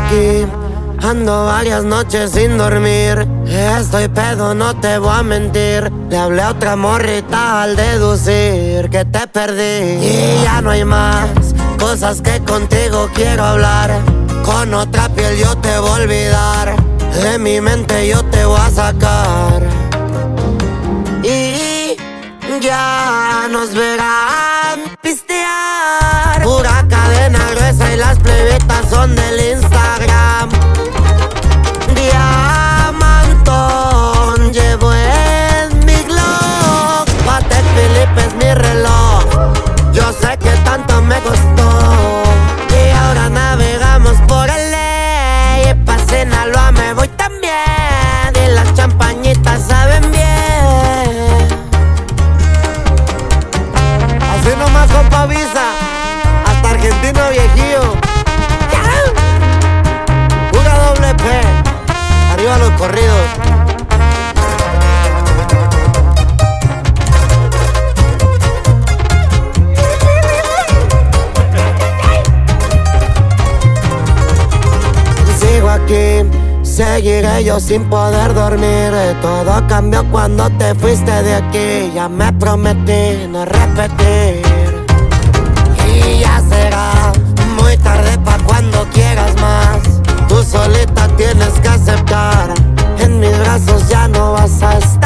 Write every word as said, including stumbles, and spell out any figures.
aquí, ando varias noches sin dormir. Estoy pedo, no te voy a mentir. Le hablé a otra morrita al deducir que te perdí. Y ya no hay más cosas que contigo quiero hablar. Con otra piel yo te voy a olvidar. De mi mente yo te voy a sacar. Y ya nos verán pistear. Pura cadena gruesa y las plebitas son del Instagram. Diamantón llevo en mi Glock. Patek Philippe es mi reloj. Yo sé que tanto me costó. Y ahora navegamos por el ley. Y pa' Sinaloa me voy también. Y las champañitas saben bien. Así nomás, compa Visa. Hasta Argentino viejillo. Pura doble P. Arriba los corridos. Sigo aquí, seguiré yo sin poder dormir. Todo cambió cuando te fuiste de aquí. Ya me prometí no repetir. Y ya será muy tarde pa' cuando quieras más. Tú solita tienes que aceptar. En mis brazos ya no vas a estar.